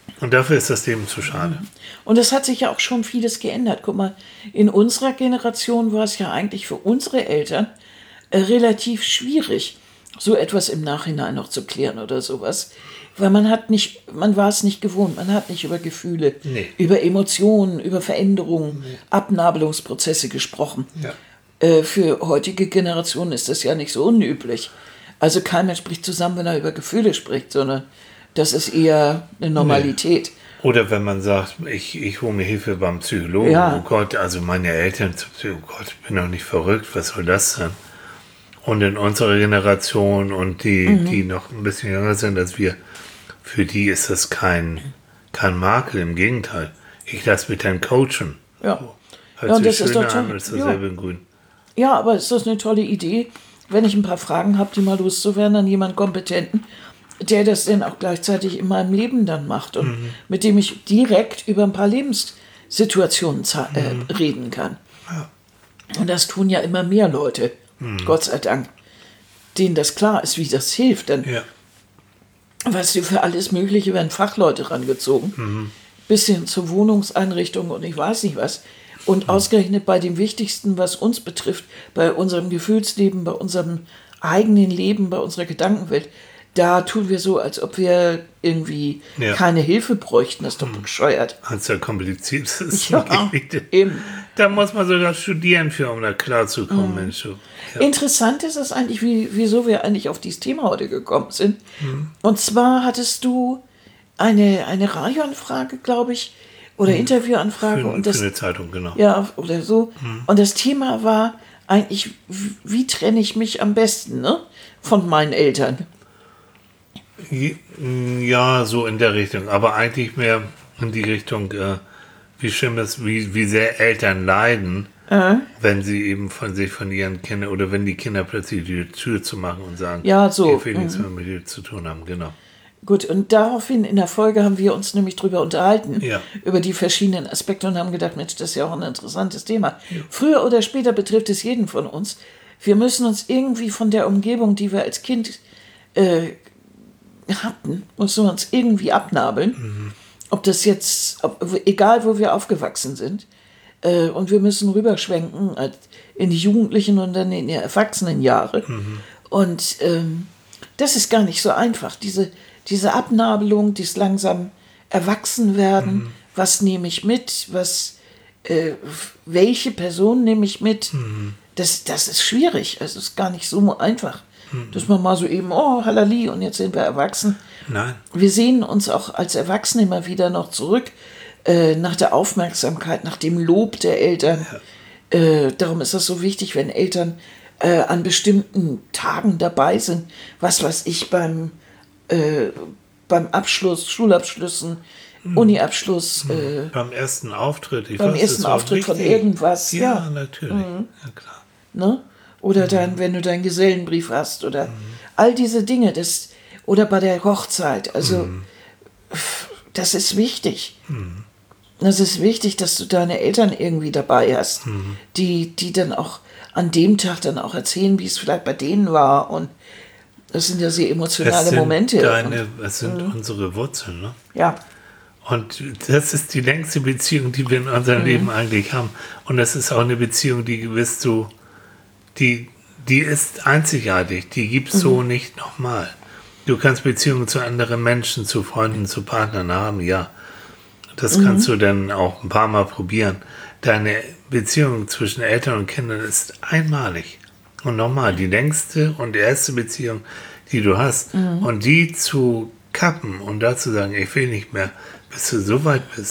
Und dafür ist das Leben zu schade. Und es hat sich ja auch schon vieles geändert. Guck mal, in unserer Generation war es ja eigentlich für unsere Eltern relativ schwierig, so etwas im Nachhinein noch zu klären oder sowas. Weil man war es nicht gewohnt, man hat nicht über Gefühle, über Emotionen, über Veränderungen, Abnabelungsprozesse gesprochen. Ja. Für heutige Generationen ist das ja nicht so unüblich. Also kein Mensch spricht zusammen, wenn er über Gefühle spricht, sondern das ist eher eine Normalität. Oder wenn man sagt, ich hole mir Hilfe beim Psychologen. Ja. Oh Gott, also meine Eltern, oh Gott, ich bin doch nicht verrückt, was soll das sein? Und in unserer Generation und die noch ein bisschen jünger sind als wir, für die ist das kein Makel, im Gegenteil. Ich lasse mich dann coachen. Ja. Hört Ja, und sich das ist schöner doch toll. an, ist dasselbe in Grün. Ja, aber ist das eine tolle Idee, wenn ich ein paar Fragen habe, die mal loszuwerden an jemanden Kompetenten, der das dann auch gleichzeitig in meinem Leben dann macht und mit dem ich direkt über ein paar Lebenssituationen reden kann. Ja. Und das tun ja immer mehr Leute, Gott sei Dank, denen das klar ist, wie das hilft. Denn, Ja. weißt du, für alles Mögliche werden Fachleute rangezogen, bis hin zur Wohnungseinrichtung und ich weiß nicht was. Und ausgerechnet bei dem Wichtigsten, was uns betrifft, bei unserem Gefühlsleben, bei unserem eigenen Leben, bei unserer Gedankenwelt, da tun wir so, als ob wir irgendwie keine Hilfe bräuchten. Das ist doch bescheuert. Als ja kompliziertes Ja, Gebiet. eben. Da muss man sogar studieren für, um da klarzukommen, Mensch. So. Ja. Interessant ist es eigentlich, wieso wir eigentlich auf dieses Thema heute gekommen sind. Und zwar hattest du eine Radioanfrage, glaube ich, oder Interviewanfrage. Für und das, eine Zeitung, genau. ja, oder so. Und das Thema war eigentlich, wie trenne ich mich am besten, ne, von meinen Eltern? Ja, so in der Richtung. Aber eigentlich mehr in die Richtung, wie schlimm ist, wie sehr Eltern leiden, wenn sie eben von ihren Kindern oder wenn die Kinder plötzlich die Tür zu machen und sagen, Ja, so. ich will nichts mehr mit dir zu tun haben. Genau. Gut, und daraufhin in der Folge haben wir uns nämlich drüber unterhalten, Ja. über die verschiedenen Aspekte und haben gedacht, Mensch, das ist ja auch ein interessantes Thema. Ja. Früher oder später betrifft es jeden von uns. Wir müssen uns irgendwie von der Umgebung, die wir als Kind hatten, müssen wir uns irgendwie abnabeln. Ob das jetzt, egal wo wir aufgewachsen sind. Und wir müssen rüberschwenken in die Jugendlichen und dann in die Erwachsenenjahre. Und das ist gar nicht so einfach. Diese Abnabelung, dieses langsam Erwachsenwerden, was nehme ich mit, welche Person nehme ich mit, das ist schwierig. Es ist gar nicht so einfach, dass man mal so eben, oh, halali, und jetzt sind wir erwachsen. Nein. Wir sehen uns auch als Erwachsene immer wieder noch zurück nach der Aufmerksamkeit, nach dem Lob der Eltern. Ja. Darum ist es so wichtig, wenn Eltern an bestimmten Tagen dabei sind, was weiß ich, beim Abschluss, Schulabschlüssen, Uniabschluss. Beim ersten Auftritt. Beim ersten Auftritt von irgendwas. Ja, natürlich. Ja, klar. Ne? Oder dann, wenn du deinen Gesellenbrief hast oder all diese Dinge. Oder bei der Hochzeit. Also das ist wichtig. Das ist wichtig, dass du deine Eltern irgendwie dabei hast, die dann auch an dem Tag dann auch erzählen, wie es vielleicht bei denen war. Und das sind ja sehr emotionale Momente. Es sind unsere Wurzeln, ne? Ja. Und das ist die längste Beziehung, die wir in unserem Leben eigentlich haben. Und das ist auch eine Beziehung, die ist einzigartig. Die gibt es so nicht nochmal. Du kannst Beziehungen zu anderen Menschen, zu Freunden, zu Partnern haben, ja. Das kannst du dann auch ein paar Mal probieren. Deine Beziehung zwischen Eltern und Kindern ist einmalig. Und nochmal, die längste und erste Beziehung, die du hast. Und die zu kappen und dazu sagen, ich will nicht mehr, bis du so weit bist.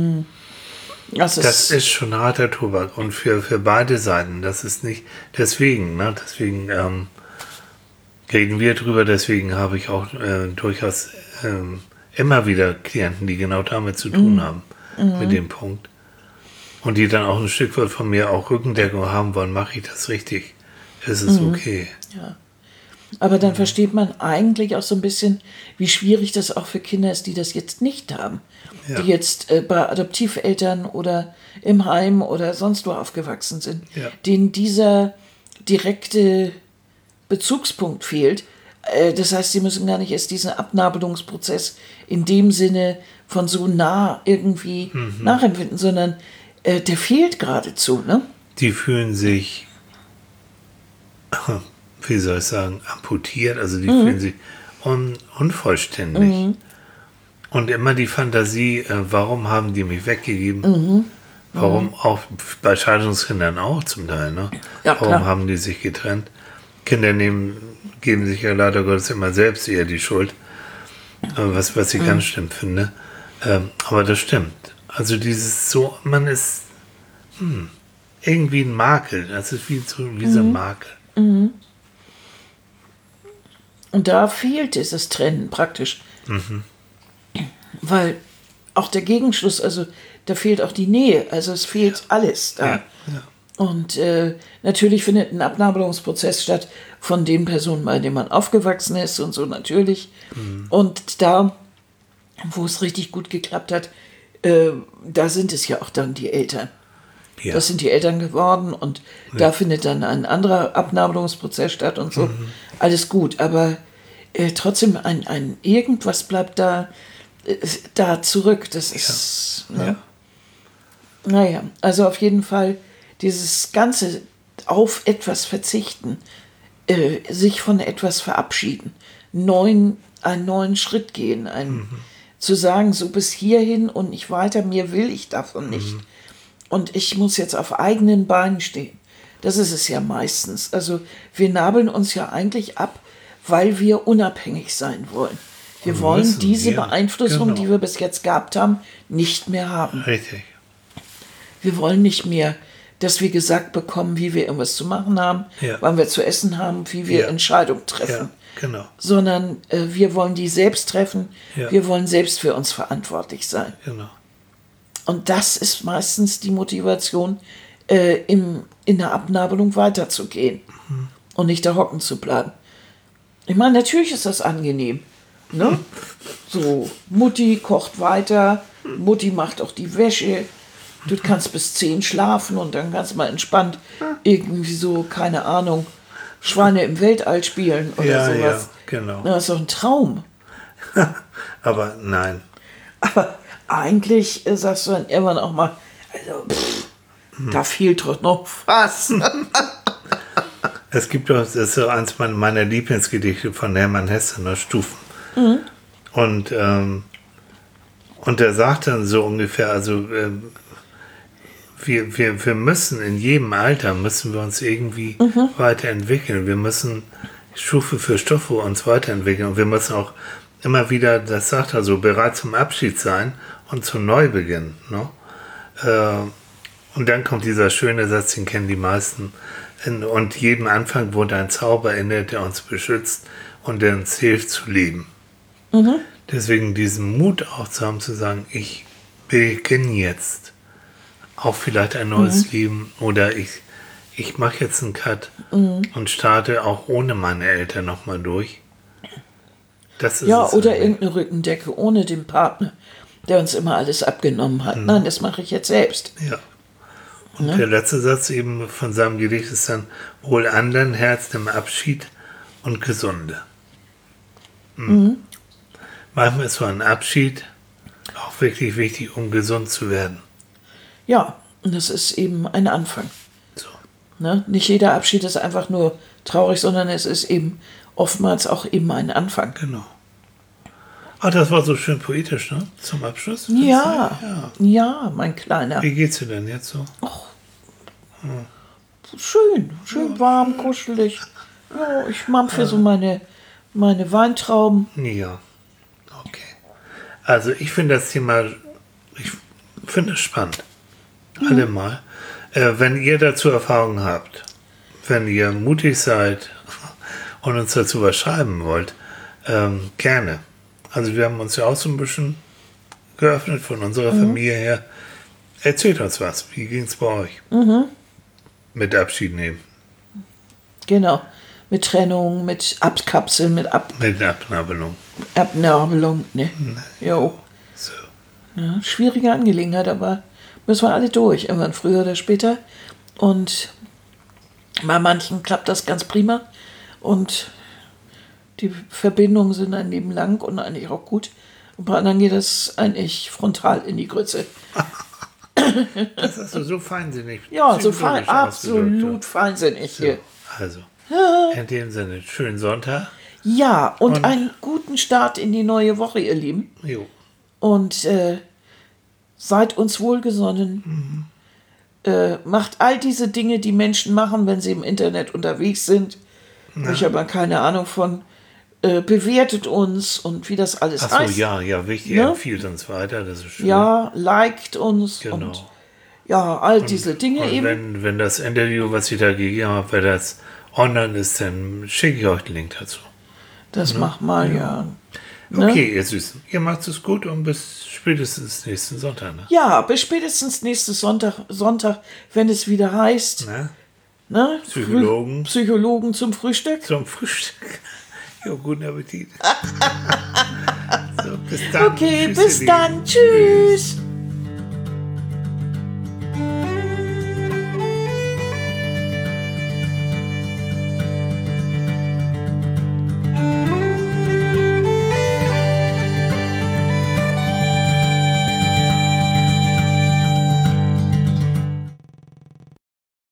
Das ist schon harter Tobak. Und für beide Seiten, das ist nicht, deswegen reden wir drüber, deswegen habe ich auch durchaus immer wieder Klienten, die genau damit zu tun haben, mit dem Punkt. Und die dann auch ein Stück weit von mir auch Rückendeckung haben wollen, mache ich das richtig? Ist es okay? Ja. Aber dann versteht man eigentlich auch so ein bisschen, wie schwierig das auch für Kinder ist, die das jetzt nicht haben. Ja. Die jetzt bei Adoptiveltern oder im Heim oder sonst wo aufgewachsen sind. Ja. Denen dieser direkte Bezugspunkt fehlt. Das heißt, sie müssen gar nicht erst diesen Abnabelungsprozess in dem Sinne von so nah irgendwie nachempfinden, sondern der fehlt geradezu, ne? Die fühlen sich, wie soll ich sagen, amputiert, also die fühlen sich unvollständig. Und immer die Fantasie, warum haben die mich weggegeben? Warum auch bei Scheidungskindern auch zum Teil, ne? Ja, warum klar. haben die sich getrennt? Kinder geben sich ja leider Gottes immer selbst eher die Schuld, was ich ganz schlimm finde. Aber das stimmt. Also dieses so, man ist irgendwie ein Makel. Das ist wie so ein Makel. Und da fehlt dieses Trennen praktisch. Weil auch der Gegenschluss, also da fehlt auch die Nähe, also es fehlt alles da. Ja. Und natürlich findet ein Abnabelungsprozess statt von den Personen, bei denen man aufgewachsen ist und so natürlich. Und da, wo es richtig gut geklappt hat, da sind es ja auch dann die Eltern. Ja. Das sind die Eltern geworden und da findet dann ein anderer Abnabelungsprozess statt und so. Alles gut, aber trotzdem ein irgendwas bleibt da zurück. Das ist, ne? Ja. Naja, also auf jeden Fall dieses ganze auf etwas verzichten, sich von etwas verabschieden, einen neuen Schritt gehen, zu sagen, so bis hierhin und nicht weiter, mir will ich davon nicht. Und ich muss jetzt auf eigenen Beinen stehen. Das ist es ja meistens. Also wir nabeln uns ja eigentlich ab, weil wir unabhängig sein wollen. Wir wollen müssen, diese ja, Beeinflussung, genau. die wir bis jetzt gehabt haben, nicht mehr haben. Richtig. Wir wollen nicht mehr, dass wir gesagt bekommen, wie wir irgendwas zu machen haben, Ja. wann wir zu essen haben, wie wir Ja. Entscheidungen treffen. Ja, genau. Sondern wir wollen die selbst treffen. Ja. Wir wollen selbst für uns verantwortlich sein. Genau. Und das ist meistens die Motivation, in der Abnabelung weiterzugehen und nicht da hocken zu bleiben. Ich meine, natürlich ist das angenehm. Ne? So, Mutti kocht weiter, Mutti macht auch die Wäsche, du kannst bis 10 schlafen und dann kannst du mal entspannt irgendwie so, keine Ahnung, Schweine im Weltall spielen oder Ja, sowas. ja, genau. Das ist doch ein Traum. Aber nein. Aber eigentlich sagst du dann irgendwann auch mal, also, da fehlt doch noch was. Es gibt doch, das ist so eins meiner Lieblingsgedichte von Hermann Hesse, ne, Stufen. Und der sagt dann so ungefähr, also wir müssen in jedem Alter, müssen wir uns irgendwie weiterentwickeln. Wir müssen Stufe für Stufe uns weiterentwickeln. Und wir müssen auch immer wieder, das sagt er so, bereit zum Abschied sein und zum Neubeginn. Ne? Und dann kommt dieser schöne Satz, den kennen die meisten. Und jedem Anfang wohnt ein Zauber inne, der uns beschützt und der uns hilft zu leben. Deswegen diesen Mut auch zu haben, zu sagen, ich beginne jetzt auch vielleicht ein neues Leben oder ich mache jetzt einen Cut und starte auch ohne meine Eltern nochmal durch. Das ist Ja, es oder eigentlich. irgendeine Rückendecke ohne den Partner, der uns immer alles abgenommen hat. Nein, das mache ich jetzt selbst. Ja. Und der letzte Satz eben von seinem Gedicht ist dann, wohl andern Herz dem Abschied und Gesunde. Manchmal ist so ein Abschied auch wirklich wichtig, um gesund zu werden. Ja, und das ist eben ein Anfang. So. Ne? Nicht jeder Abschied ist einfach nur traurig, sondern es ist eben oftmals auch eben ein Anfang. Genau. Ah, das war so schön poetisch, ne? Zum Abschluss. Ja, Ja. ja, mein Kleiner. Wie geht's dir denn jetzt so? Schön warm, kuschelig. Ja, ich mampfe so meine Weintrauben. Ja. Okay. Also ich finde das Thema, ich finde es spannend. Alle mal. Wenn ihr dazu Erfahrungen habt, wenn ihr mutig seid und uns dazu was schreiben wollt, gerne. Also wir haben uns ja auch so ein bisschen geöffnet von unserer Familie her. Erzählt uns was. Wie ging es bei euch? Mit Abschied nehmen. Genau. Mit Trennung, mit Abkapseln, mit Mit Abnabelung. Abnabelung. Ne? Jo. So. Ja, schwierige Angelegenheit, aber müssen wir alle durch, irgendwann früher oder später. Und bei manchen klappt das ganz prima und Die Verbindungen sind ein Leben lang und eigentlich auch gut. Und bei anderen geht das eigentlich frontal in die Grütze. Das hast du so feinsinnig. Ja, so psychologisch absolut ausgedrückt. feinsinnig hier. Also, in dem Sinne, schönen Sonntag. Ja, und einen guten Start in die neue Woche, ihr Lieben. Jo. Und seid uns wohlgesonnen. Macht all diese Dinge, die Menschen machen, wenn sie im Internet unterwegs sind. Ich habe keine Ahnung von. Bewertet uns und wie das alles Achso, heißt. ja, wichtig. Ne? Empfiehlt uns weiter, das ist schön. Ja, liked uns Genau. und ja, all diese Dinge Und eben. wenn das Interview, was ich da gegeben habe, wenn das online ist, dann schicke ich euch den Link dazu. Das mach mal, ja. Ne? Okay, ihr Süßen. Ihr macht es gut und bis spätestens nächsten Sonntag. Ne? Ja, bis spätestens nächsten Sonntag, wenn es wieder heißt, ne? Psychologen zum Frühstück. Zum Frühstück. Jo, guten Appetit. So, bis dann. Okay, Tschüss, bis ihr dann. Lieben. Tschüss.